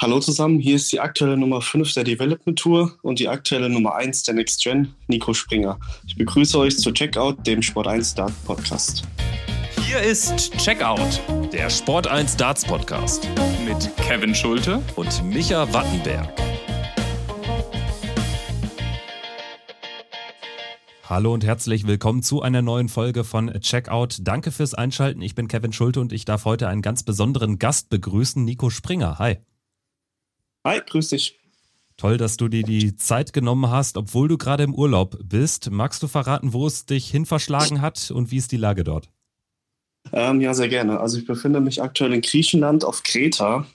Hallo zusammen, hier ist die aktuelle Nummer 5 der Development Tour und die aktuelle Nummer 1 der Next Gen, Nico Springer. Ich begrüße euch zu Checkout, dem Sport 1 Dart Podcast. Hier ist Checkout, der Sport 1 Darts Podcast mit Kevin Schulte und Micha Wattenberg. Hallo und herzlich willkommen zu einer neuen Folge von Checkout. Danke fürs Einschalten. Ich bin Kevin Schulte und ich darf heute einen ganz besonderen Gast begrüßen, Nico Springer. Hi. Hi, grüß dich. Toll, dass du dir die Zeit genommen hast, obwohl du gerade im Urlaub bist. Magst du verraten, wo es dich hin verschlagen hat und wie ist die Lage dort? Ja, sehr gerne. Also ich befinde mich aktuell in Griechenland auf Kreta,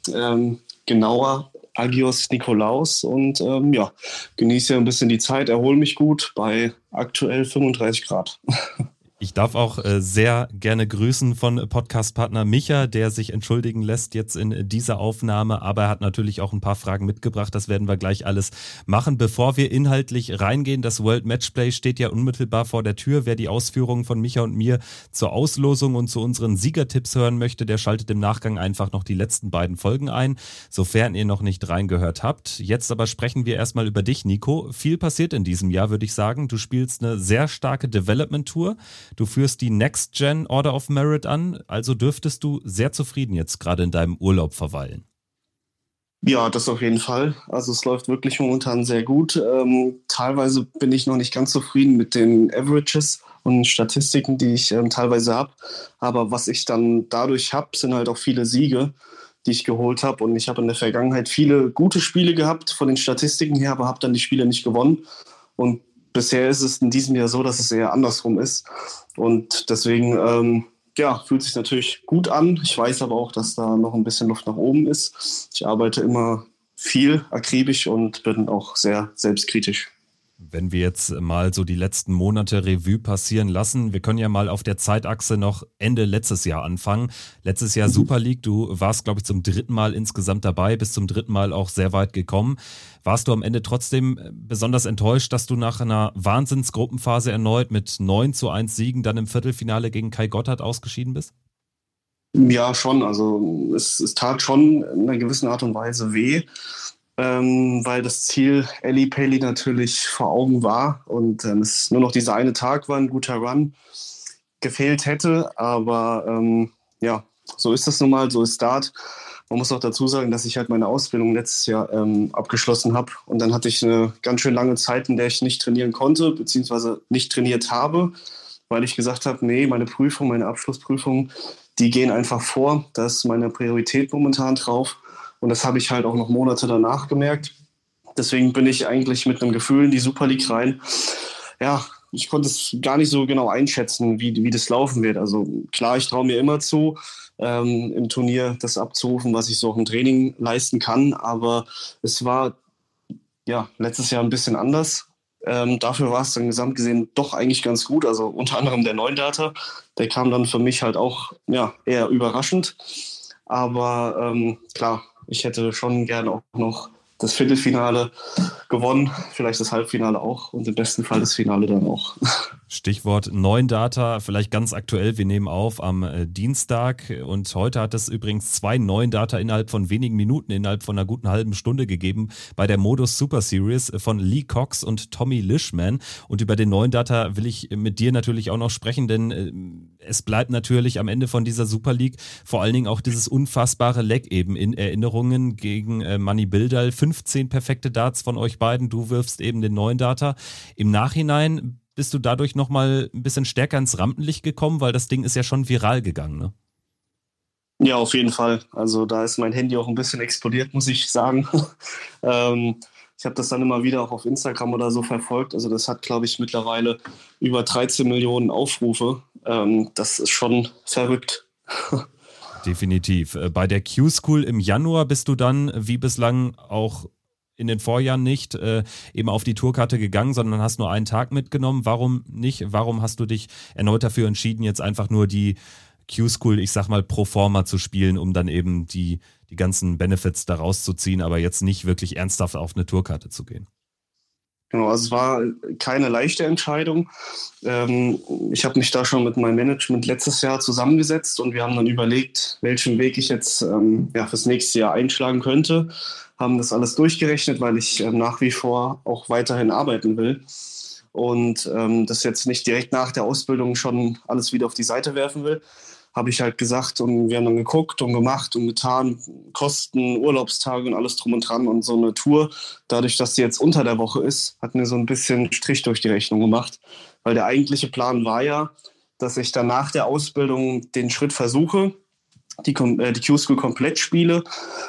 genauer Agios Nikolaos und genieße ein bisschen die Zeit, erhole mich gut bei aktuell 35 Grad. Ich darf auch sehr gerne grüßen von Podcastpartner Micha, der sich entschuldigen lässt jetzt in dieser Aufnahme, aber er hat natürlich auch ein paar Fragen mitgebracht, das werden wir gleich alles machen. Bevor wir inhaltlich reingehen, das World Matchplay steht ja unmittelbar vor der Tür. Wer die Ausführungen von Micha und mir zur Auslosung und zu unseren Siegertipps hören möchte, der schaltet im Nachgang einfach noch die letzten beiden Folgen ein, sofern ihr noch nicht reingehört habt. Jetzt aber sprechen wir erstmal über dich, Nico. Viel passiert in diesem Jahr, würde ich sagen. Du spielst eine sehr starke Development-Tour. Du führst die Next Gen Order of Merit an, also dürftest du sehr zufrieden jetzt gerade in deinem Urlaub verweilen. Ja, das auf jeden Fall. Also es läuft wirklich momentan sehr gut. Teilweise bin ich noch nicht ganz zufrieden mit den Averages und Statistiken, die ich teilweise habe. Aber was ich dann dadurch habe, sind halt auch viele Siege, die ich geholt habe. Und ich habe in der Vergangenheit viele gute Spiele gehabt von den Statistiken her, aber habe dann die Spiele nicht gewonnen. Und bisher ist es in diesem Jahr so, dass es eher andersrum ist. Und deswegen fühlt sich natürlich gut an. Ich weiß aber auch, dass da noch ein bisschen Luft nach oben ist. Ich arbeite immer viel, akribisch und bin auch sehr selbstkritisch. Wenn wir jetzt mal so die letzten Monate Revue passieren lassen, wir können ja mal auf der Zeitachse noch Ende letztes Jahr anfangen. Letztes Jahr Super League, du warst, glaube ich, zum 3. Mal insgesamt dabei, bist zum 3. Mal auch sehr weit gekommen. Warst du am Ende trotzdem besonders enttäuscht, dass du nach einer Wahnsinnsgruppenphase erneut mit 9:1 Siegen dann im Viertelfinale gegen Kai Gotthard ausgeschieden bist? Ja, schon. Also es tat schon in einer gewissen Art und Weise weh. Weil das Ziel Ellie Paley natürlich vor Augen war und es nur noch dieser eine Tag war, ein guter Run, gefehlt hätte. Aber so ist das nun mal, so ist Dart. Man muss auch dazu sagen, dass ich halt meine Ausbildung letztes Jahr abgeschlossen habe. Und dann hatte ich eine ganz schön lange Zeit, in der ich nicht trainieren konnte, beziehungsweise nicht trainiert habe, weil ich gesagt habe, nee, meine Abschlussprüfungen, die gehen einfach vor. Da ist meine Priorität momentan drauf. Und das habe ich halt auch noch Monate danach gemerkt. Deswegen bin ich eigentlich mit einem Gefühl in die Super League rein. Ja, ich konnte es gar nicht so genau einschätzen, wie das laufen wird. Also klar, ich traue mir immer zu, im Turnier das abzurufen, was ich so auch im Training leisten kann. Aber es war letztes Jahr ein bisschen anders. Dafür war es dann gesamt gesehen doch eigentlich ganz gut. Also unter anderem der 9-Darter, der kam dann für mich halt auch eher überraschend. Aber klar, ich hätte schon gerne auch noch das Viertelfinale gewonnen, vielleicht das Halbfinale auch und im besten Fall das Finale dann auch. Stichwort 9-Data, vielleicht ganz aktuell, wir nehmen auf am Dienstag und heute hat es übrigens 2 9-Data innerhalb von wenigen Minuten, innerhalb von einer guten halben Stunde gegeben bei der Modus Super Series von Lee Cox und Tommy Lishman und über den 9-Data will ich mit dir natürlich auch noch sprechen, denn es bleibt natürlich am Ende von dieser Super League vor allen Dingen auch dieses unfassbare Leck eben in Erinnerungen gegen Manny Bildal, 15 perfekte Darts von euch beiden, du wirfst eben den 9-Data. Im Nachhinein bist du dadurch nochmal ein bisschen stärker ins Rampenlicht gekommen, weil das Ding ist ja schon viral gegangen, ne? Ja, auf jeden Fall. Also da ist mein Handy auch ein bisschen explodiert, muss ich sagen. Ich habe das dann immer wieder auch auf Instagram oder so verfolgt. Also das hat, glaube ich, mittlerweile über 13 Millionen Aufrufe. Das ist schon verrückt. Definitiv. Bei der Q-School im Januar bist du dann, wie bislang auch in den Vorjahren nicht eben auf die Tourkarte gegangen, sondern hast nur einen Tag mitgenommen. Warum nicht? Warum hast du dich erneut dafür entschieden, jetzt einfach nur die Q-School, ich sag mal, pro forma zu spielen, um dann eben die ganzen Benefits daraus zu ziehen, aber jetzt nicht wirklich ernsthaft auf eine Tourkarte zu gehen? Genau, also es war keine leichte Entscheidung. Ich habe mich da schon mit meinem Management letztes Jahr zusammengesetzt und wir haben dann überlegt, welchen Weg ich jetzt fürs nächste Jahr einschlagen könnte. Haben das alles durchgerechnet, weil ich nach wie vor auch weiterhin arbeiten will und das jetzt nicht direkt nach der Ausbildung schon alles wieder auf die Seite werfen will. Habe ich halt gesagt und wir haben dann geguckt und gemacht und getan, Kosten, Urlaubstage und alles drum und dran und so eine Tour. Dadurch, dass sie jetzt unter der Woche ist, hat mir so ein bisschen Strich durch die Rechnung gemacht, weil der eigentliche Plan war ja, dass ich dann nach der Ausbildung den Schritt versuche, die Q-School komplett spiele.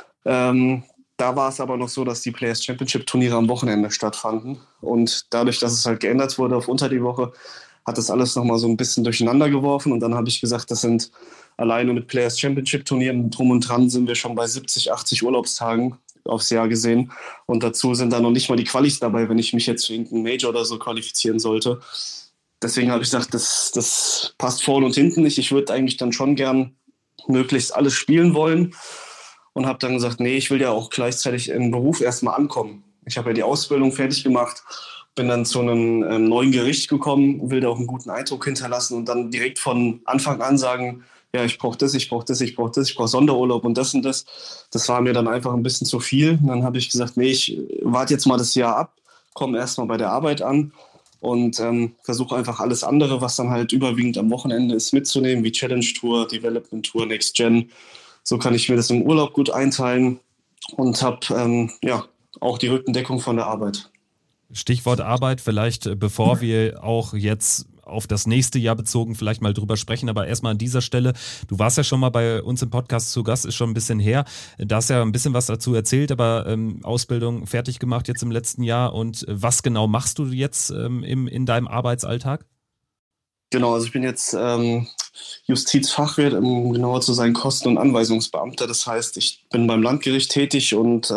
Da war es aber noch so, dass die Players Championship Turniere am Wochenende stattfanden und dadurch, dass es halt geändert wurde auf unter die Woche, hat das alles nochmal so ein bisschen durcheinander geworfen und dann habe ich gesagt, das sind alleine mit Players Championship Turnieren drum und dran sind wir schon bei 70, 80 Urlaubstagen aufs Jahr gesehen und dazu sind da noch nicht mal die Qualis dabei, wenn ich mich jetzt für irgendeinen Major oder so qualifizieren sollte. Deswegen habe ich gesagt, das passt vorne und hinten nicht. Ich würde eigentlich dann schon gern möglichst alles spielen wollen und habe dann gesagt, nee, ich will ja auch gleichzeitig im Beruf erstmal ankommen. Ich habe ja die Ausbildung fertig gemacht, bin dann zu einem neuen Gericht gekommen, will da auch einen guten Eindruck hinterlassen und dann direkt von Anfang an sagen, ja, ich brauche das, ich brauche das, ich brauche das, ich brauche Sonderurlaub und das und das. Das war mir dann einfach ein bisschen zu viel. Und dann habe ich gesagt, nee, ich warte jetzt mal das Jahr ab, komme erstmal bei der Arbeit an und versuche einfach alles andere, was dann halt überwiegend am Wochenende ist, mitzunehmen, wie Challenge Tour, Development Tour, Next Gen. So kann ich mir das im Urlaub gut einteilen und habe auch die Rückendeckung von der Arbeit. Stichwort Arbeit, vielleicht bevor wir auch jetzt auf das nächste Jahr bezogen vielleicht mal drüber sprechen, aber erstmal an dieser Stelle, du warst ja schon mal bei uns im Podcast zu Gast, ist schon ein bisschen her, da hast ja ein bisschen was dazu erzählt, aber Ausbildung fertig gemacht jetzt im letzten Jahr und was genau machst du jetzt in deinem Arbeitsalltag? Genau, also ich bin jetzt Justizfachwirt, um genauer zu sein, Kosten- und Anweisungsbeamter. Das heißt, ich bin beim Landgericht tätig und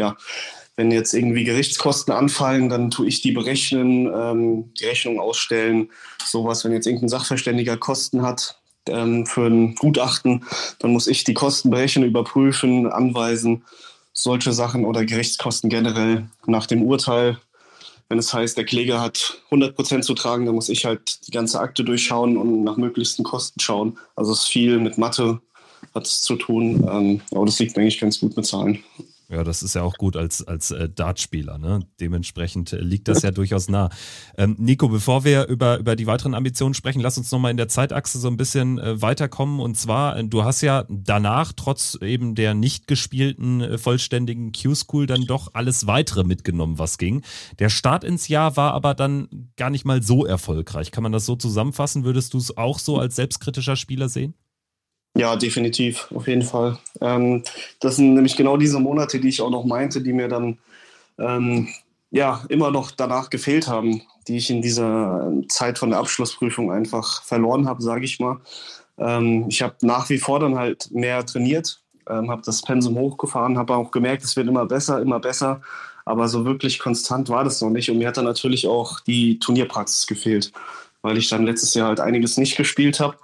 wenn jetzt irgendwie Gerichtskosten anfallen, dann tue ich die berechnen, die Rechnung ausstellen. Sowas, wenn jetzt irgendein Sachverständiger Kosten hat für ein Gutachten, dann muss ich die Kosten berechnen, überprüfen, anweisen. Solche Sachen oder Gerichtskosten generell nach dem Urteil. Wenn es heißt, der Kläger hat 100% zu tragen, dann muss ich halt die ganze Akte durchschauen und nach möglichsten Kosten schauen. Also es ist viel mit Mathe, hat es zu tun, aber das liegt eigentlich ganz gut mit Zahlen. Ja, das ist ja auch gut als Dartspieler, ne? Dementsprechend liegt das ja durchaus nah. Nico, bevor wir über die weiteren Ambitionen sprechen, lass uns nochmal in der Zeitachse so ein bisschen weiterkommen. Und zwar, du hast ja danach, trotz eben der nicht gespielten vollständigen Q-School, dann doch alles Weitere mitgenommen, was ging. Der Start ins Jahr war aber dann gar nicht mal so erfolgreich. Kann man das so zusammenfassen? Würdest du es auch so als selbstkritischer Spieler sehen? Ja, definitiv, auf jeden Fall. Das sind nämlich genau diese Monate, die ich auch noch meinte, die mir dann immer noch danach gefehlt haben, die ich in dieser Zeit von der Abschlussprüfung einfach verloren habe, sage ich mal. Ich habe nach wie vor dann halt mehr trainiert, habe das Pensum hochgefahren, habe auch gemerkt, es wird immer besser, aber so wirklich konstant war das noch nicht und mir hat dann natürlich auch die Turnierpraxis gefehlt, weil ich dann letztes Jahr halt einiges nicht gespielt habe.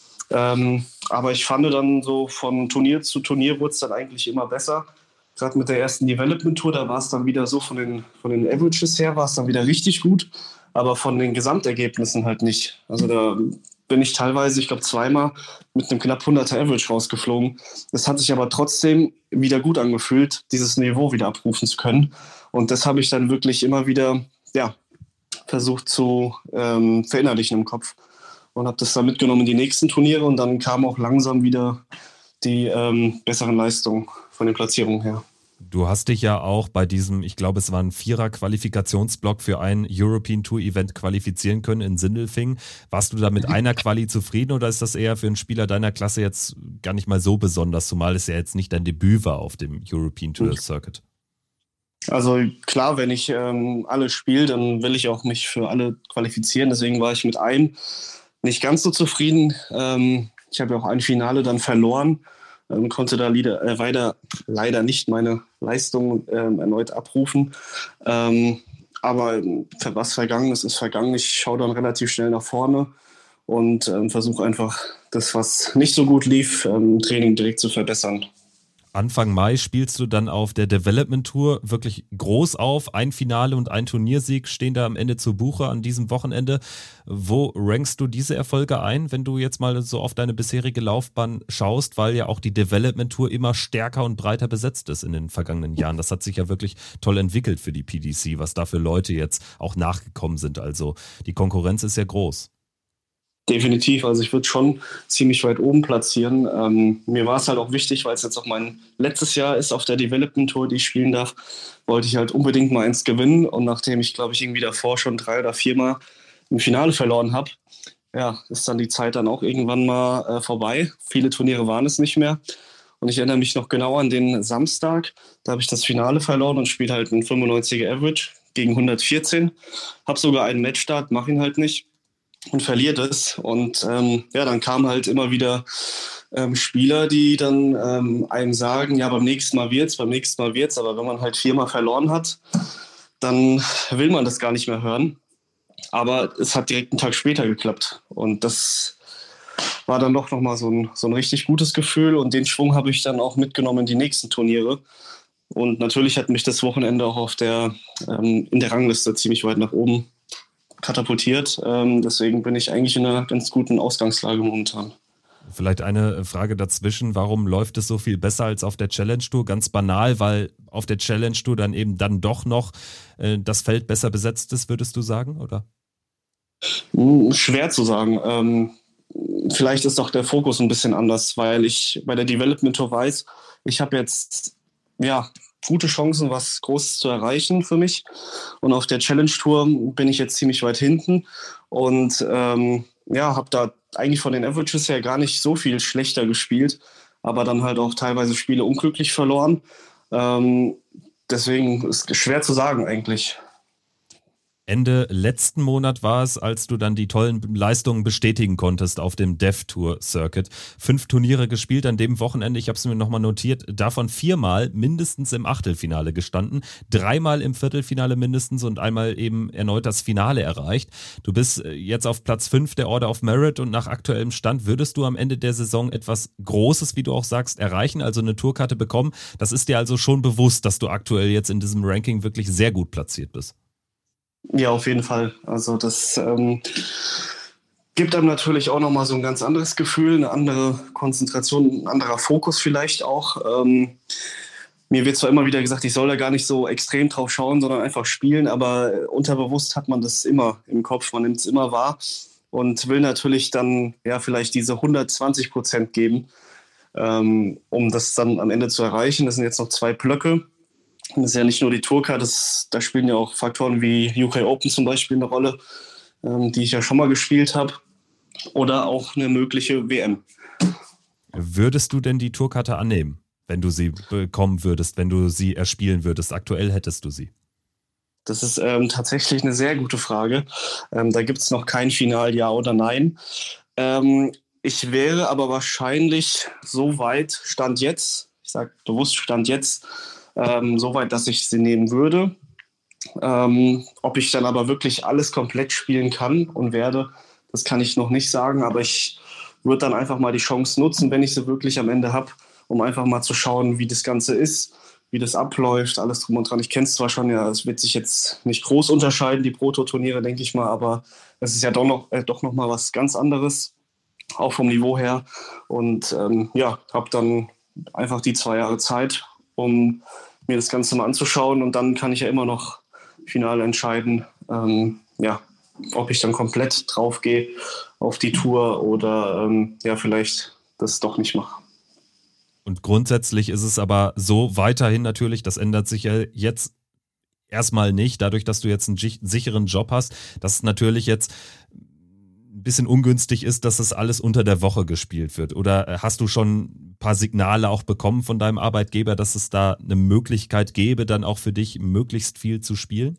Aber ich fand dann so von Turnier zu Turnier wurde es dann eigentlich immer besser. Gerade mit der ersten Development Tour, da war es dann wieder so von den Averages her, war es dann wieder richtig gut, aber von den Gesamtergebnissen halt nicht. Also da bin ich teilweise, ich glaube zweimal, mit einem knapp 100er Average rausgeflogen. Das hat sich aber trotzdem wieder gut angefühlt, dieses Niveau wieder abrufen zu können. Und das habe ich dann wirklich immer wieder versucht zu verinnerlichen im Kopf. Und habe das dann mitgenommen in die nächsten Turniere und dann kamen auch langsam wieder die besseren Leistungen von den Platzierungen her. Du hast dich ja auch bei diesem, ich glaube, es war ein 4er-Qualifikationsblock für ein European Tour Event qualifizieren können in Sindelfingen. Warst du da mit einer Quali zufrieden oder ist das eher für einen Spieler deiner Klasse jetzt gar nicht mal so besonders, zumal es ja jetzt nicht dein Debüt war auf dem European Tour Circuit? Also klar, wenn ich alle spiele, dann will ich auch mich für alle qualifizieren. Deswegen war ich mit einem nicht ganz so zufrieden. Ich habe ja auch ein Finale dann verloren, konnte da leider nicht meine Leistung erneut abrufen. Aber was vergangen ist vergangen. Ich schaue dann relativ schnell nach vorne und versuche einfach das, was nicht so gut lief, im Training direkt zu verbessern. Anfang Mai spielst du dann auf der Development Tour wirklich groß auf. Ein Finale und ein Turniersieg stehen da am Ende zu Buche an diesem Wochenende. Wo rankst du diese Erfolge ein, wenn du jetzt mal so auf deine bisherige Laufbahn schaust, weil ja auch die Development Tour immer stärker und breiter besetzt ist in den vergangenen Jahren. Das hat sich ja wirklich toll entwickelt für die PDC, was da für Leute jetzt auch nachgekommen sind. Also die Konkurrenz ist ja groß. Definitiv, also ich würde schon ziemlich weit oben platzieren. Mir war es halt auch wichtig, weil es jetzt auch mein letztes Jahr ist auf der Development Tour, die ich spielen darf, wollte ich halt unbedingt mal eins gewinnen. Und nachdem ich, glaube ich, irgendwie davor schon 3 oder 4 Mal im Finale verloren habe, ja, ist dann die Zeit dann auch irgendwann mal vorbei. Viele Turniere waren es nicht mehr. Und ich erinnere mich noch genau an den Samstag, da habe ich das Finale verloren und spiele halt einen 95er Average gegen 114. Habe sogar einen Matchstart, mache ihn halt nicht. Und verliert es. Und ja, dann kamen halt immer wieder Spieler, die dann einem sagen, ja, beim nächsten Mal wird's. Aber wenn man halt 4-mal verloren hat, dann will man das gar nicht mehr hören. Aber es hat direkt einen Tag später geklappt. Und das war dann doch nochmal so ein richtig gutes Gefühl. Und den Schwung habe ich dann auch mitgenommen in die nächsten Turniere. Und natürlich hat mich das Wochenende auch in der Rangliste ziemlich weit nach oben katapultiert. Deswegen bin ich eigentlich in einer ganz guten Ausgangslage momentan. Vielleicht eine Frage dazwischen. Warum läuft es so viel besser als auf der Challenge Tour? Ganz banal, weil auf der Challenge Tour dann doch noch das Feld besser besetzt ist, würdest du sagen, oder? Schwer zu sagen. Vielleicht ist auch der Fokus ein bisschen anders, weil ich bei der Development Tour weiß, ich habe jetzt gute Chancen, was Großes zu erreichen für mich. Und auf der Challenge Tour bin ich jetzt ziemlich weit hinten und habe da eigentlich von den Averages her gar nicht so viel schlechter gespielt, aber dann halt auch teilweise Spiele unglücklich verloren. Deswegen ist es schwer zu sagen eigentlich. Ende letzten Monat war es, als du dann die tollen Leistungen bestätigen konntest auf dem Dev Tour Circuit. 5 Turniere gespielt an dem Wochenende, ich habe es mir nochmal notiert, davon 4-mal mindestens im Achtelfinale gestanden, 3-mal im Viertelfinale mindestens und einmal eben erneut das Finale erreicht. Du bist jetzt auf Platz 5 der Order of Merit und nach aktuellem Stand würdest du am Ende der Saison etwas Großes, wie du auch sagst, erreichen, also eine Tourkarte bekommen. Das ist dir also schon bewusst, dass du aktuell jetzt in diesem Ranking wirklich sehr gut platziert bist. Ja, auf jeden Fall. Also das gibt einem natürlich auch nochmal so ein ganz anderes Gefühl, eine andere Konzentration, ein anderer Fokus vielleicht auch. Mir wird zwar immer wieder gesagt, ich soll da gar nicht so extrem drauf schauen, sondern einfach spielen, aber unterbewusst hat man das immer im Kopf, man nimmt es immer wahr und will natürlich dann vielleicht diese 120% geben, um das dann am Ende zu erreichen. Das sind jetzt noch 2 Blöcke. Das ist ja nicht nur die Tourcard, da spielen ja auch Faktoren wie UK Open zum Beispiel eine Rolle, die ich ja schon mal gespielt habe, oder auch eine mögliche WM. Würdest du denn die Tourkarte annehmen, wenn du sie bekommen würdest, wenn du sie erspielen würdest? Aktuell hättest du sie. Das ist tatsächlich eine sehr gute Frage. Da gibt es noch kein Final Ja oder Nein. Ich wäre aber wahrscheinlich so weit, Stand jetzt, ich sage bewusst Stand jetzt, so weit, dass ich sie nehmen würde. Ob ich dann aber wirklich alles komplett spielen kann und werde, das kann ich noch nicht sagen, aber ich würde dann einfach mal die Chance nutzen, wenn ich sie wirklich am Ende habe, um einfach mal zu schauen, wie das Ganze ist, wie das abläuft, alles drum und dran. Ich kenne es zwar schon, es wird sich jetzt nicht groß unterscheiden, die Proto-Turniere, denke ich mal, aber es ist ja doch noch mal was ganz anderes, auch vom Niveau her. Und habe dann einfach die 2 Jahre Zeit, um mir das Ganze mal anzuschauen und dann kann ich ja immer noch final entscheiden, ob ich dann komplett drauf gehe auf die Tour oder vielleicht das doch nicht mache. Und grundsätzlich ist es aber so weiterhin natürlich, das ändert sich ja jetzt erstmal nicht, dadurch, dass du jetzt einen sicheren Job hast, dass es natürlich jetzt ein bisschen ungünstig ist, dass das alles unter der Woche gespielt wird. Oder hast du schon ein paar Signale auch bekommen von deinem Arbeitgeber, dass es da eine Möglichkeit gäbe, dann auch für dich möglichst viel zu spielen?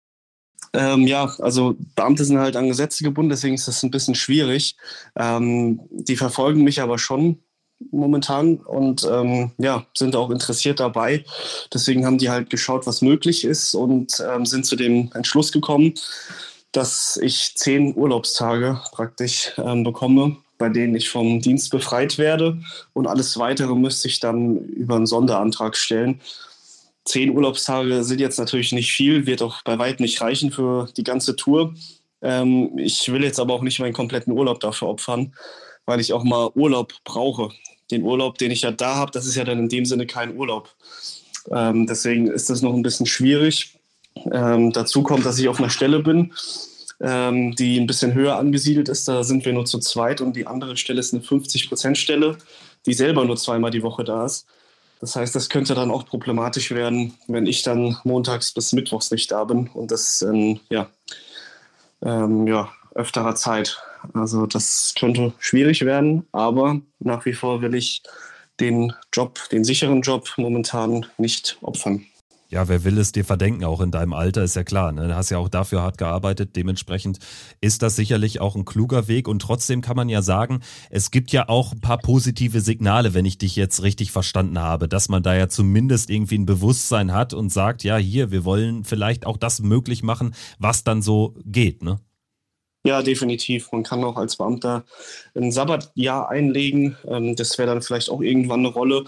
Also Beamte sind halt an Gesetze gebunden, deswegen ist das ein bisschen schwierig. Die verfolgen mich aber schon momentan und sind auch interessiert dabei. Deswegen haben die halt geschaut, was möglich ist und sind zu dem Entschluss gekommen, dass ich 10 Urlaubstage praktisch bekomme, bei denen ich vom Dienst befreit werde. Und alles Weitere müsste ich dann über einen Sonderantrag stellen. 10 Urlaubstage sind jetzt natürlich nicht viel, wird auch bei weitem nicht reichen für die ganze Tour. Ich will jetzt aber auch nicht meinen kompletten Urlaub dafür opfern, weil ich auch mal Urlaub brauche. Den Urlaub, den ich ja da habe, das ist ja dann in dem Sinne kein Urlaub. Deswegen ist das noch ein bisschen schwierig. Dazu kommt, dass ich auf einer Stelle bin, die ein bisschen höher angesiedelt ist. Da sind wir nur zu zweit und die andere Stelle ist eine 50%-Stelle, die selber nur 2-mal die Woche da ist. Das heißt, das könnte dann auch problematisch werden, wenn ich dann montags bis mittwochs nicht da bin und das in öfterer Zeit. Also das könnte schwierig werden, aber nach wie vor will ich den sicheren Job momentan nicht opfern. Ja, wer will es dir verdenken, auch in deinem Alter, ist ja klar. Ne? Du hast ja auch dafür hart gearbeitet. Dementsprechend ist das sicherlich auch ein kluger Weg. Und trotzdem kann man ja sagen, es gibt ja auch ein paar positive Signale, wenn ich dich jetzt richtig verstanden habe, dass man da ja zumindest irgendwie ein Bewusstsein hat und sagt, ja, hier, wir wollen vielleicht auch das möglich machen, was dann so geht, ne? Ja, definitiv. Man kann auch als Beamter ein Sabbatjahr einlegen. Das wäre dann vielleicht auch irgendwann eine Rolle,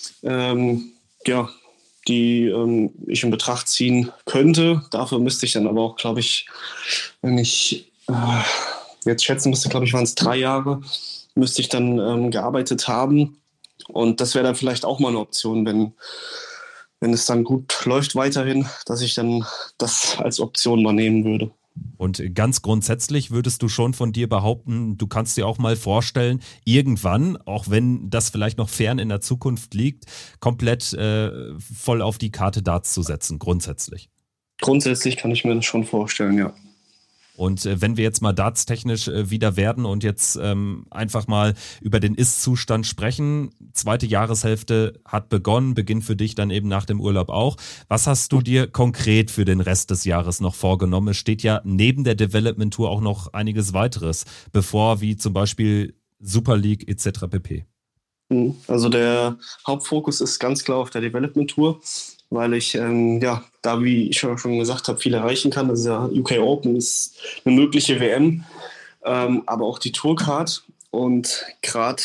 die ich in Betracht ziehen könnte. Dafür müsste ich dann aber auch, glaube ich, wenn ich jetzt schätzen müsste, glaube ich, waren es 3 Jahre, müsste ich dann gearbeitet haben. Und das wäre dann vielleicht auch mal eine Option, wenn es dann gut läuft weiterhin, dass ich dann das als Option mal nehmen würde. Und ganz grundsätzlich würdest du schon von dir behaupten, du kannst dir auch mal vorstellen, irgendwann, auch wenn das vielleicht noch fern in der Zukunft liegt, komplett voll auf die Karte Darts zu setzen, grundsätzlich. Grundsätzlich kann ich mir das schon vorstellen, ja. Und wenn wir jetzt mal dartstechnisch wieder werden und jetzt einfach mal über den Ist-Zustand sprechen, 2. Jahreshälfte hat begonnen, beginnt für dich dann eben nach dem Urlaub auch. Was hast du dir konkret für den Rest des Jahres noch vorgenommen? Es steht ja neben der Development Tour auch noch einiges weiteres bevor, wie zum Beispiel Super League etc. pp. Also der Hauptfokus ist ganz klar auf der Development Tour, weil ich, da wie ich schon gesagt habe, viel erreichen kann. Das ist ja UK Open, ist eine mögliche WM, aber auch die Tourcard und gerade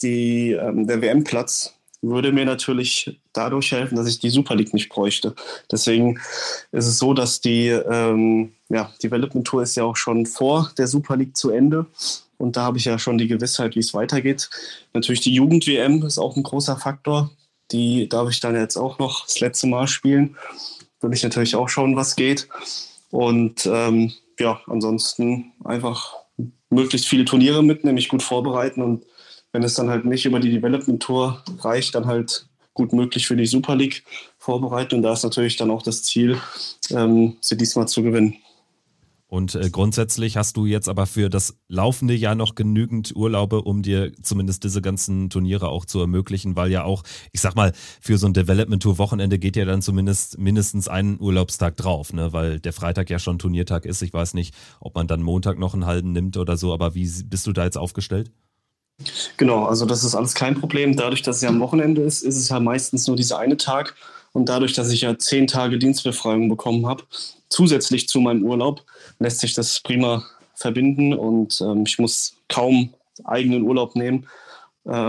der WM-Platz würde mir natürlich dadurch helfen, dass ich die Super League nicht bräuchte. Deswegen ist es so, dass die Development Tour ist ja auch schon vor der Super League zu Ende. Und da habe ich ja schon die Gewissheit, wie es weitergeht. Natürlich die Jugend-WM ist auch ein großer Faktor. Die darf ich dann jetzt auch noch das letzte Mal spielen. Will ich natürlich auch schauen, was geht. Und ansonsten einfach möglichst viele Turniere mitnehmen, mich gut vorbereiten. Und wenn es dann halt nicht über die Development Tour reicht, dann halt gut möglich für die Super League vorbereiten. Und da ist natürlich dann auch das Ziel, sie diesmal zu gewinnen. Und grundsätzlich hast du jetzt aber für das laufende Jahr noch genügend Urlaube, um dir zumindest diese ganzen Turniere auch zu ermöglichen, weil ja auch, ich sag mal, für so ein Development-Tour-Wochenende geht ja dann zumindest mindestens einen Urlaubstag drauf, ne? Weil der Freitag ja schon Turniertag ist. Ich weiß nicht, ob man dann Montag noch einen halben nimmt oder so, aber wie bist du da jetzt aufgestellt? Genau, also das ist alles kein Problem. Dadurch, dass es ja am Wochenende ist, ist es ja meistens nur dieser eine Tag. Und dadurch, dass ich ja 10 Tage Dienstbefreiung bekommen habe, zusätzlich zu meinem Urlaub, lässt sich das prima verbinden und ich muss kaum eigenen Urlaub nehmen. Da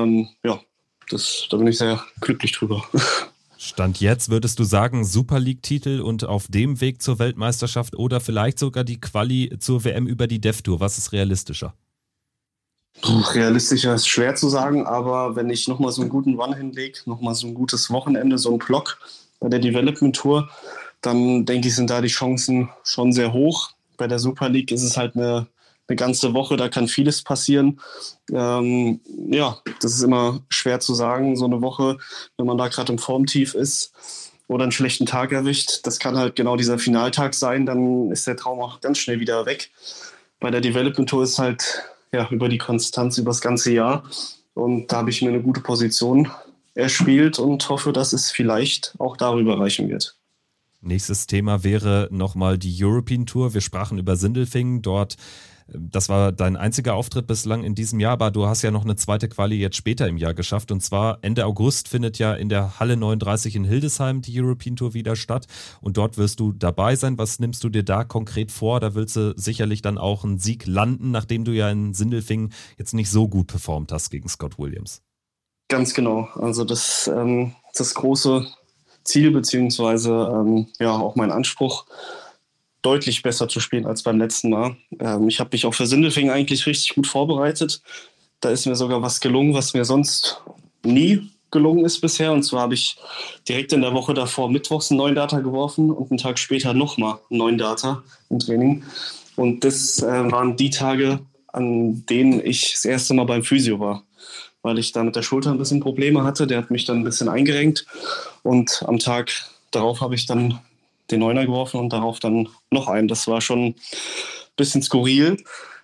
bin ich sehr glücklich drüber. Stand jetzt, würdest du sagen, Super League-Titel und auf dem Weg zur Weltmeisterschaft oder vielleicht sogar die Quali zur WM über die Dev Tour? Was ist realistischer? Realistischer ist schwer zu sagen, aber wenn ich nochmal so einen guten Run hinlege, nochmal so ein gutes Wochenende, so ein Block bei der Development Tour, dann denke ich, sind da die Chancen schon sehr hoch. Bei der Super League ist es halt eine ganze Woche, da kann vieles passieren. Das ist immer schwer zu sagen, so eine Woche, wenn man da gerade im Formtief ist oder einen schlechten Tag erwischt. Das kann halt genau dieser Finaltag sein, dann ist der Traum auch ganz schnell wieder weg. Bei der Development Tour ist halt über die Konstanz über das ganze Jahr und da habe ich mir eine gute Position erspielt und hoffe, dass es vielleicht auch darüber reichen wird. Nächstes Thema wäre nochmal die European Tour. Wir sprachen über Sindelfingen. Dort Das war dein einziger Auftritt bislang in diesem Jahr, aber du hast ja noch eine zweite Quali jetzt später im Jahr geschafft. Und zwar Ende August findet ja in der Halle 39 in Hildesheim die European Tour wieder statt. Und dort wirst du dabei sein. Was nimmst du dir da konkret vor? Da willst du sicherlich dann auch einen Sieg landen, nachdem du ja in Sindelfingen jetzt nicht so gut performt hast gegen Scott Williams. Ganz genau. Also das große Ziel, beziehungsweise auch mein Anspruch, deutlich besser zu spielen als beim letzten Mal. Ich habe mich auch für Sindelfingen eigentlich richtig gut vorbereitet. Da ist mir sogar was gelungen, was mir sonst nie gelungen ist bisher. Und zwar habe ich direkt in der Woche davor mittwochs einen 9-Data geworfen und einen Tag später nochmal einen 9-Data im Training. Und das waren die Tage, an denen ich das erste Mal beim Physio war, weil ich da mit der Schulter ein bisschen Probleme hatte. Der hat mich dann ein bisschen eingerenkt. Und am Tag darauf habe ich dann den Neuner geworfen und darauf dann noch einen. Das war schon ein bisschen skurril.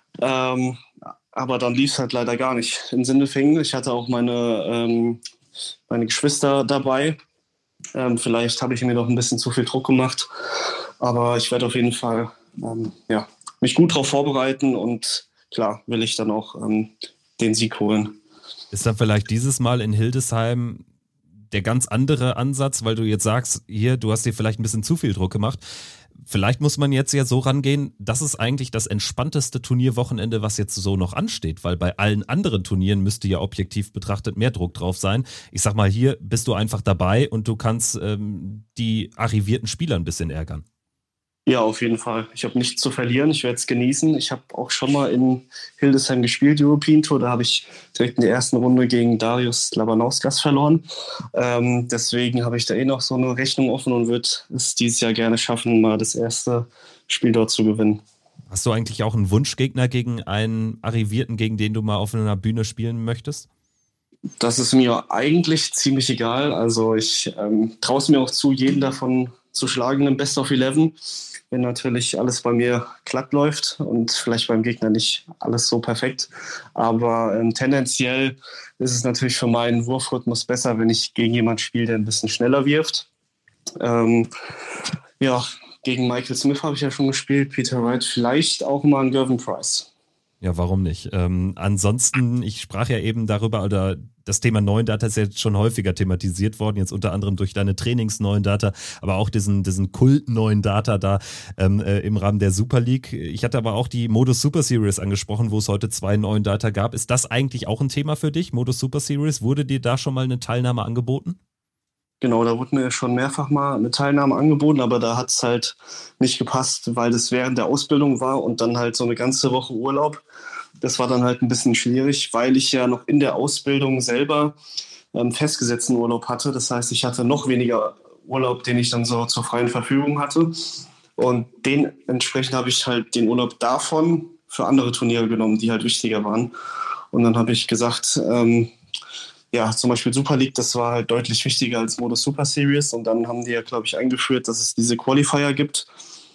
Aber dann lief es halt leider gar nicht in Sindelfingen. Ich hatte auch meine Geschwister dabei. Vielleicht habe ich mir noch ein bisschen zu viel Druck gemacht. Aber ich werde auf jeden Fall mich gut darauf vorbereiten. Und klar will ich dann auch den Sieg holen. Ist dann vielleicht dieses Mal in Hildesheim der ganz andere Ansatz, weil du jetzt sagst, hier, du hast dir vielleicht ein bisschen zu viel Druck gemacht. Vielleicht muss man jetzt ja so rangehen, das ist eigentlich das entspannteste Turnierwochenende, was jetzt so noch ansteht, weil bei allen anderen Turnieren müsste ja objektiv betrachtet mehr Druck drauf sein. Ich sag mal, hier bist du einfach dabei und du kannst die arrivierten Spieler ein bisschen ärgern. Ja, auf jeden Fall. Ich habe nichts zu verlieren. Ich werde es genießen. Ich habe auch schon mal in Hildesheim gespielt, die European Tour. Da habe ich direkt in der ersten Runde gegen Darius Labanauskas verloren. Deswegen habe ich da noch so eine Rechnung offen und würde es dieses Jahr gerne schaffen, mal das erste Spiel dort zu gewinnen. Hast du eigentlich auch einen Wunschgegner gegen einen Arrivierten, gegen den du mal auf einer Bühne spielen möchtest? Das ist mir eigentlich ziemlich egal. Also ich traue es mir auch zu, jeden davon zu schlagen im Best of 11. Wenn natürlich alles bei mir glatt läuft und vielleicht beim Gegner nicht alles so perfekt. Aber tendenziell ist es natürlich für meinen Wurfrhythmus besser, wenn ich gegen jemanden spiele, der ein bisschen schneller wirft. Gegen Michael Smith habe ich ja schon gespielt, Peter Wright, vielleicht auch mal einen Gervin Price. Ja, warum nicht? Ansonsten, ich sprach ja eben darüber, oder das Thema 9-Data ist jetzt schon häufiger thematisiert worden, jetzt unter anderem durch deine Trainings-9-Data, aber auch diesen Kult-9-Data da im Rahmen der Super League. Ich hatte aber auch die Modus Super Series angesprochen, wo es heute 2 9-Data gab. Ist das eigentlich auch ein Thema für dich, Modus Super Series? Wurde dir da schon mal eine Teilnahme angeboten? Genau, da wurde mir schon mehrfach mal eine Teilnahme angeboten, aber da hat es halt nicht gepasst, weil das während der Ausbildung war und dann halt so eine ganze Woche Urlaub. Das war dann halt ein bisschen schwierig, weil ich ja noch in der Ausbildung selber festgesetzten Urlaub hatte. Das heißt, ich hatte noch weniger Urlaub, den ich dann so zur freien Verfügung hatte. Und dementsprechend habe ich halt den Urlaub davon für andere Turniere genommen, die halt wichtiger waren. Und dann habe ich gesagt, zum Beispiel Super League, das war halt deutlich wichtiger als Modus Super Series. Und dann haben die ja, glaube ich, eingeführt, dass es diese Qualifier gibt.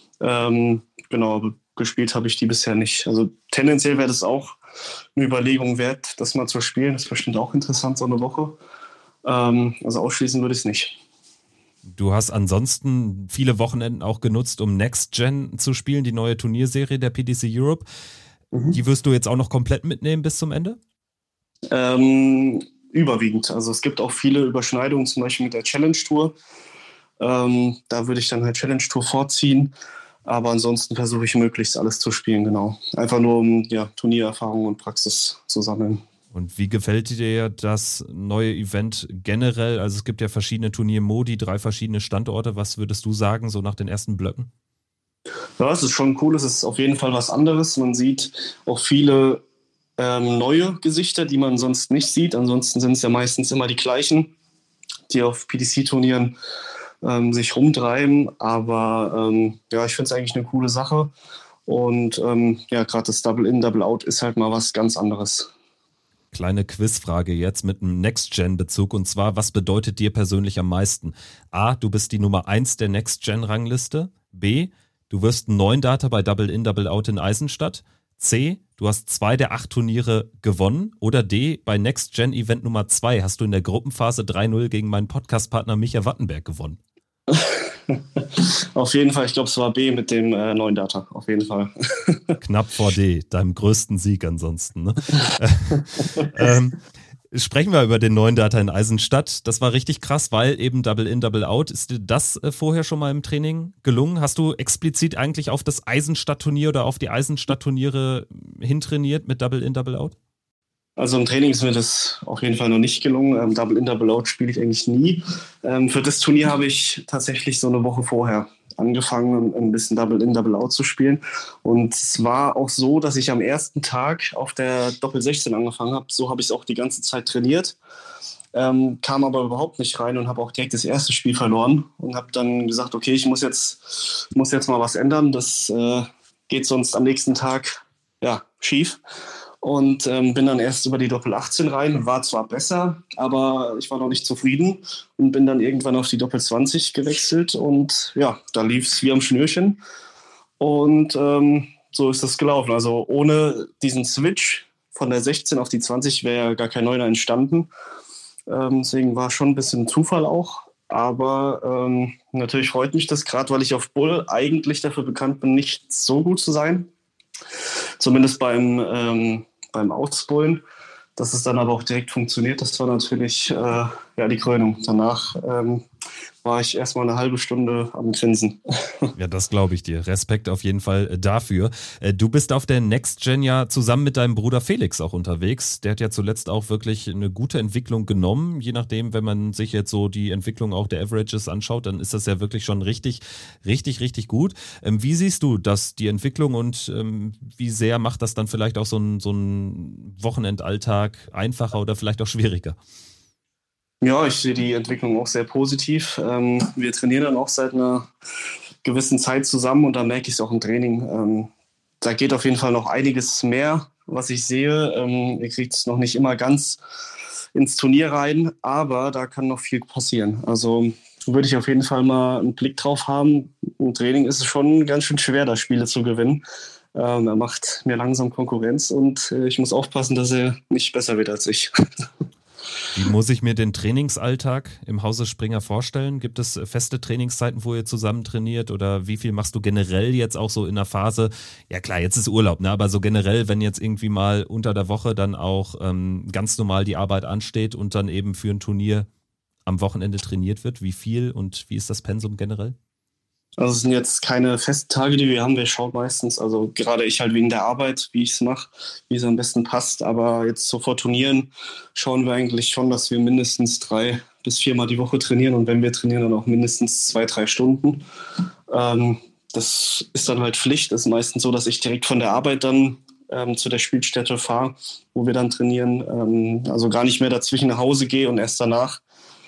Gespielt habe ich die bisher nicht. Also tendenziell wäre das auch eine Überlegung wert, das mal zu spielen. Das ist bestimmt auch interessant, so eine Woche. Also ausschließen würde ich es nicht. Du hast ansonsten viele Wochenenden auch genutzt, um Next Gen zu spielen, die neue Turnierserie der PDC Europe. Die wirst du jetzt auch noch komplett mitnehmen bis zum Ende? Überwiegend. Also es gibt auch viele Überschneidungen, zum Beispiel mit der Challenge Tour. Da würde ich dann halt Challenge Tour vorziehen. Aber ansonsten versuche ich möglichst alles zu spielen, genau. Einfach nur, um Turniererfahrung und Praxis zu sammeln. Und wie gefällt dir das neue Event generell? Also es gibt ja verschiedene Turniermodi, 3 verschiedene Standorte. Was würdest du sagen, so nach den ersten Blöcken? Ja, es ist schon cool. Es ist auf jeden Fall was anderes. Man sieht auch viele neue Gesichter, die man sonst nicht sieht. Ansonsten sind es ja meistens immer die gleichen, die auf PDC-Turnieren sich rumtreiben, aber ich finde es eigentlich eine coole Sache und gerade das Double-In, Double-Out ist halt mal was ganz anderes. Kleine Quizfrage jetzt mit einem Next-Gen-Bezug und zwar, was bedeutet dir persönlich am meisten? A, du bist die Nummer 1 der Next-Gen-Rangliste. B, du wirst 9 Data bei Double-In, Double-Out in Eisenstadt. C, du hast 2 der 8 Turniere gewonnen. Oder D, bei Next Gen Event Nummer 2 hast du in der Gruppenphase 3-0 gegen meinen Podcast-Partner Micha Wattenberg gewonnen. Auf jeden Fall, ich glaube, es war B mit dem neuen Data, auf jeden Fall. Knapp vor D, deinem größten Sieg ansonsten. Ne? ähm, Sprechen wir über den neuen Data in Eisenstadt. Das war richtig krass, weil eben Double In, Double Out. Ist dir das vorher schon mal im Training gelungen? Hast du explizit eigentlich auf das Eisenstadt-Turnier oder auf die Eisenstadt-Turniere hintrainiert mit Double In, Double Out? Also im Training ist mir das auf jeden Fall noch nicht gelungen. Double In, Double Out spiele ich eigentlich nie. Für das Turnier habe ich tatsächlich so eine Woche vorher angefangen, ein bisschen Double In, Double Out zu spielen. Und es war auch so, dass ich am ersten Tag auf der Doppel 16 angefangen habe. So habe ich es auch die ganze Zeit trainiert. Kam aber überhaupt nicht rein und habe auch direkt das erste Spiel verloren und habe dann gesagt, okay, ich muss jetzt mal was ändern. Das geht sonst am nächsten Tag schief. Und bin dann erst über die Doppel 18 rein, war zwar besser, aber ich war noch nicht zufrieden und bin dann irgendwann auf die Doppel 20 gewechselt und ja, da lief es wie am Schnürchen und so ist das gelaufen. Also ohne diesen Switch von der 16 auf die 20 wäre ja gar kein Neuner entstanden. Deswegen war schon ein bisschen Zufall auch, aber natürlich freut mich das gerade, weil ich auf Bull eigentlich dafür bekannt bin, nicht so gut zu sein. Zumindest beim Ausbullen. Dass es dann aber auch direkt funktioniert, das war natürlich die Krönung. Danach war ich erstmal eine halbe Stunde am Grinsen. Ja, das glaube ich dir. Respekt auf jeden Fall dafür. Du bist auf der Next Gen ja zusammen mit deinem Bruder Felix auch unterwegs. Der hat ja zuletzt auch wirklich eine gute Entwicklung genommen. Je nachdem, wenn man sich jetzt so die Entwicklung auch der Averages anschaut, dann ist das ja wirklich schon richtig, richtig, richtig gut. Wie siehst du das, die Entwicklung und wie sehr macht das dann vielleicht auch so ein Wochenendalltag einfacher oder vielleicht auch schwieriger? Ja, ich sehe die Entwicklung auch sehr positiv. Wir trainieren dann auch seit einer gewissen Zeit zusammen und da merke ich es auch im Training. Da geht auf jeden Fall noch einiges mehr, was ich sehe. Ihr kriegt es noch nicht immer ganz ins Turnier rein, aber da kann noch viel passieren. Also würde ich auf jeden Fall mal einen Blick drauf haben. Im Training ist es schon ganz schön schwer, da Spiele zu gewinnen. Er macht mir langsam Konkurrenz und ich muss aufpassen, dass er nicht besser wird als ich. Wie muss ich mir den Trainingsalltag im Hause Springer vorstellen? Gibt es feste Trainingszeiten, wo ihr zusammen trainiert oder wie viel machst du generell jetzt auch so in der Phase? Ja klar, jetzt ist Urlaub, ne? Aber so generell, wenn jetzt irgendwie mal unter der Woche dann auch ganz normal die Arbeit ansteht und dann eben für ein Turnier am Wochenende trainiert wird, wie viel und wie ist das Pensum generell? Also es sind jetzt keine festen Tage, die wir haben. Wir schauen meistens, also gerade ich halt wegen der Arbeit, wie ich es mache, wie es am besten passt. Aber jetzt so vor Turnieren schauen wir eigentlich schon, dass wir mindestens 3 bis 4 Mal die Woche trainieren. Und wenn wir trainieren, dann auch mindestens 2, 3 Stunden. Das ist dann halt Pflicht. Es ist meistens so, dass ich direkt von der Arbeit dann zu der Spielstätte fahre, wo wir dann trainieren. Also gar nicht mehr dazwischen nach Hause gehe und erst danach.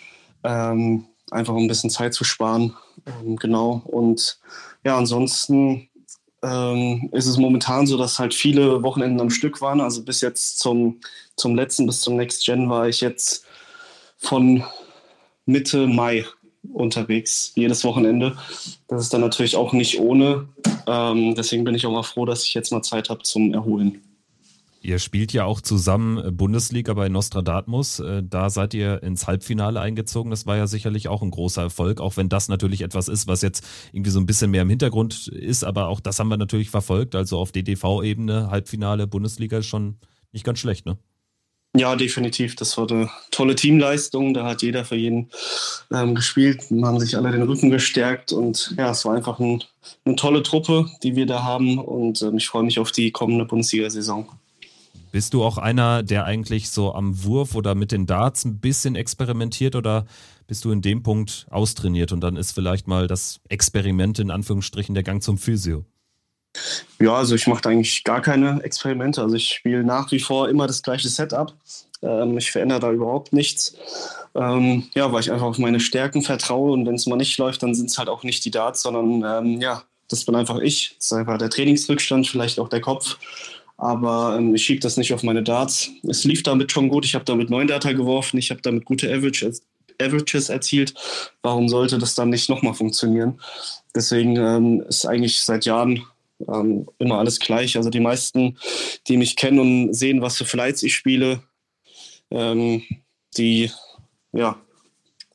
Einfach um ein bisschen Zeit zu sparen. Genau. Und ja, ansonsten ist es momentan so, dass halt viele Wochenenden am Stück waren. Also bis jetzt zum letzten, bis zum Next Gen war ich jetzt von Mitte Mai unterwegs, jedes Wochenende. Das ist dann natürlich auch nicht ohne. Deswegen bin ich auch mal froh, dass ich jetzt mal Zeit habe zum Erholen. Ihr spielt ja auch zusammen Bundesliga bei Nostradamus. Da seid ihr ins Halbfinale eingezogen. Das war ja sicherlich auch ein großer Erfolg, auch wenn das natürlich etwas ist, was jetzt irgendwie so ein bisschen mehr im Hintergrund ist. Aber auch das haben wir natürlich verfolgt. Also auf DDV-Ebene, Halbfinale, Bundesliga ist schon nicht ganz schlecht, ne? Ja, definitiv. Das war eine tolle Teamleistung. Da hat jeder für jeden gespielt. Wir haben sich alle den Rücken gestärkt. Und ja, es war einfach eine tolle Truppe, die wir da haben. Und ich freue mich auf die kommende Bundesliga-Saison. Bist du auch einer, der eigentlich so am Wurf oder mit den Darts ein bisschen experimentiert oder bist du in dem Punkt austrainiert und dann ist vielleicht mal das Experiment in Anführungsstrichen der Gang zum Physio? Ja, also ich mache eigentlich gar keine Experimente. Also ich spiele nach wie vor immer das gleiche Setup. Ich verändere da überhaupt nichts. Weil ich einfach auf meine Stärken vertraue und wenn es mal nicht läuft, dann sind es halt auch nicht die Darts, sondern das bin einfach ich. Das ist einfach der Trainingsrückstand, vielleicht auch der Kopf. Aber ich schiebe das nicht auf meine Darts. Es lief damit schon gut. Ich habe damit 9 Data geworfen. Ich habe damit gute Averages erzielt. Warum sollte das dann nicht nochmal funktionieren? Deswegen ist eigentlich seit Jahren immer alles gleich. Also die meisten, die mich kennen und sehen, was für Flights ich spiele, die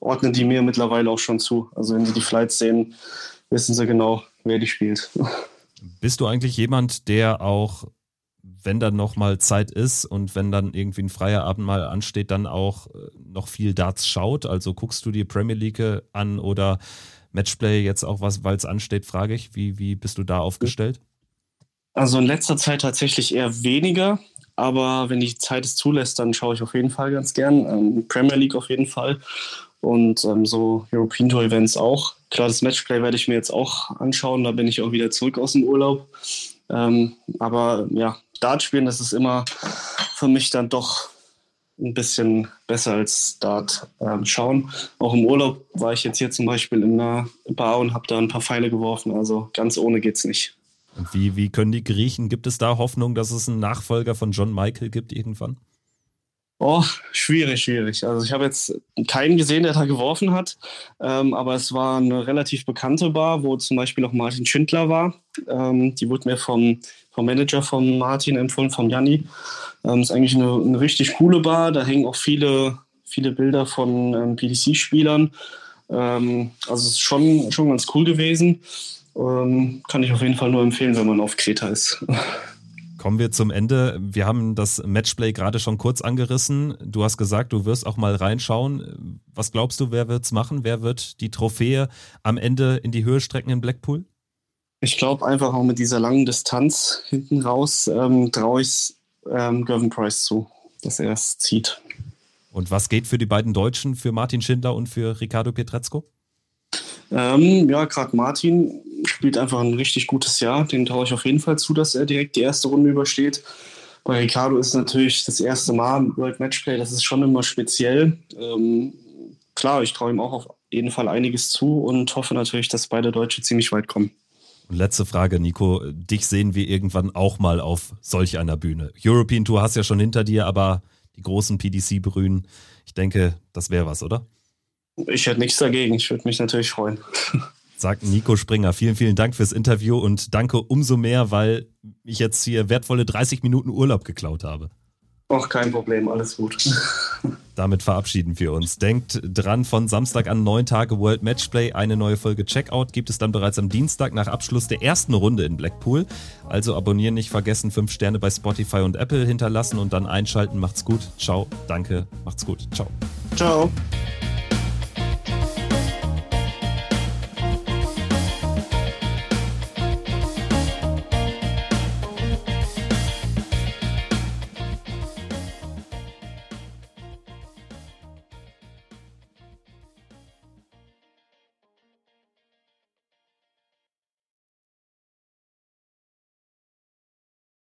ordnen die mir mittlerweile auch schon zu. Also wenn sie die Flights sehen, wissen sie genau, wer die spielt. Bist du eigentlich jemand, der auch, wenn dann noch mal Zeit ist und wenn dann irgendwie ein freier Abend mal ansteht, dann auch noch viel Darts schaut? Also guckst du die Premier League an oder Matchplay jetzt auch was, weil es ansteht, frage ich. Wie bist du da aufgestellt? Also in letzter Zeit tatsächlich eher weniger, aber wenn die Zeit es zulässt, dann schaue ich auf jeden Fall ganz gern. Premier League auf jeden Fall und so European Tour Events auch. Klar, das Matchplay werde ich mir jetzt auch anschauen, da bin ich auch wieder zurück aus dem Urlaub. Aber ja, Dart spielen, das ist immer für mich dann doch ein bisschen besser als Dart schauen. Auch im Urlaub war ich jetzt hier zum Beispiel in einer Bar und habe da ein paar Pfeile geworfen, also ganz ohne geht's nicht. Und wie können die Griechen, gibt es da Hoffnung, dass es einen Nachfolger von John Michael gibt irgendwann? Oh, schwierig. Also ich habe jetzt keinen gesehen, der da geworfen hat, aber es war eine relativ bekannte Bar, wo zum Beispiel auch Martin Schindler war. Die wurde mir vom Manager von Martin empfohlen, vom Janni. Ist eigentlich eine richtig coole Bar, da hängen auch viele Bilder von PDC-Spielern. Also es ist schon ganz cool gewesen. Kann ich auf jeden Fall nur empfehlen, wenn man auf Kreta ist. Kommen wir zum Ende. Wir haben das Matchplay gerade schon kurz angerissen. Du hast gesagt, du wirst auch mal reinschauen. Was glaubst du, wer wird's machen? Wer wird die Trophäe am Ende in die Höhe strecken in Blackpool? Ich glaube einfach auch mit dieser langen Distanz hinten raus traue ich es Gervin Price zu, dass er es zieht. Und was geht für die beiden Deutschen, für Martin Schindler und für Riccardo Pietrezco? Ja, gerade Martin spielt einfach ein richtig gutes Jahr. Den traue ich auf jeden Fall zu, dass er direkt die erste Runde übersteht. Bei Riccardo ist natürlich das erste Mal World Matchplay, das ist schon immer speziell. Klar, ich traue ihm auch auf jeden Fall einiges zu und hoffe natürlich, dass beide Deutsche ziemlich weit kommen. Und letzte Frage, Nico. Dich sehen wir irgendwann auch mal auf solch einer Bühne. European Tour hast ja schon hinter dir, aber die großen PDC-Brühen, ich denke, das wäre was, oder? Ich hätte nichts dagegen. Ich würde mich natürlich freuen. Sagt Nico Springer. Vielen, vielen Dank fürs Interview und danke umso mehr, weil ich jetzt hier wertvolle 30 Minuten Urlaub geklaut habe. Ach, kein Problem, alles gut. Damit verabschieden wir uns. Denkt dran, von Samstag an 9 Tage World Matchplay. Eine neue Folge Checkout gibt es dann bereits am Dienstag nach Abschluss der ersten Runde in Blackpool. Also abonnieren nicht vergessen, 5 Sterne bei Spotify und Apple hinterlassen und dann einschalten. Macht's gut. Ciao. Danke. Macht's gut. Ciao. Ciao.